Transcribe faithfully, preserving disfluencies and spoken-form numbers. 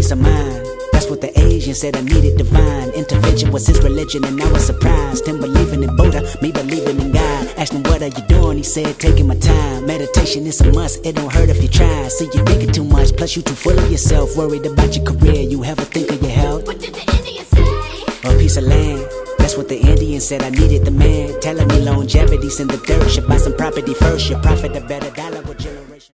peace of mind. That's what the Asian said, I needed divine intervention was his religion, and I was surprised. Him believing in Buddha, me believing in God. Asked him, what are you doing? He said, taking my time. Meditation is a must, it don't hurt if you try. See, you thinking too much, plus you too full of yourself. Worried about your career, you ever think of your health? What did the Indian say? A piece of land. That's what the Indian said, I needed the man. Telling me longevity, send the dirt. Should buy some property first, your profit a better dollar with your